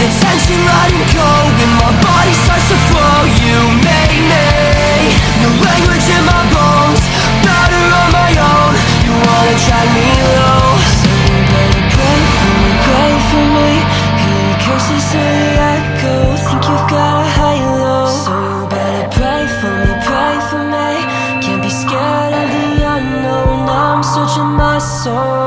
the tension letting go, and my body starts to flow. You made me, no language in my bones, better on my own. You wanna drag me low, so you better pray for me. Hear your curses in the echo, think you've got a high low. So you better pray for me. Can't be scared of the unknown, I'm searching my soul.